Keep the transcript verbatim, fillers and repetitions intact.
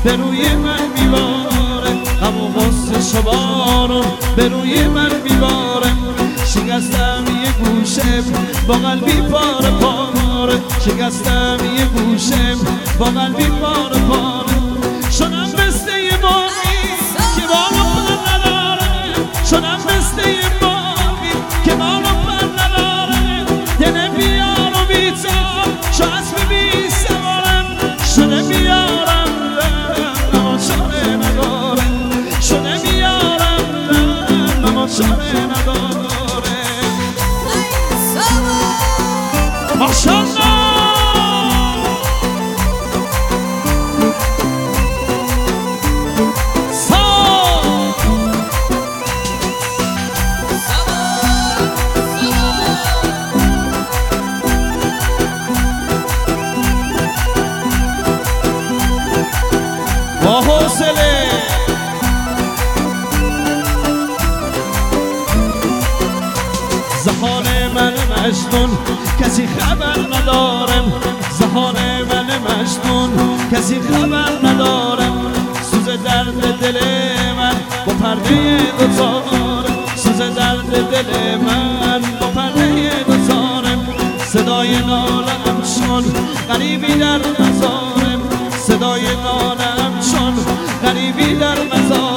به روی من میباره، همون غصه شبانون به روی من میباره. شکستم یه گوشم با قلبی پاره پاره، شکستم یه گوشم با قلبی پاره پاره. شدم مثل یه باقی که بال و پر نداره، شدم مثل یه باقی که بال و پر نداره. دل بیار و بیتاب شو اسب بی سوارم، شده بیارم اما چاره نداره، شده بیارم اما چاره نداره. ماشاءالله با حوصله زهان من مجنون کسی خبر ندارم، زهان من مجنون کسی خبر ندارم. سوز درد دل من با پرده دوتارم، سوز درد دل من با پرده دوتارم. صدای نالم چون غریبی در مزارم، صدای نالم چون غریبی در مزارم.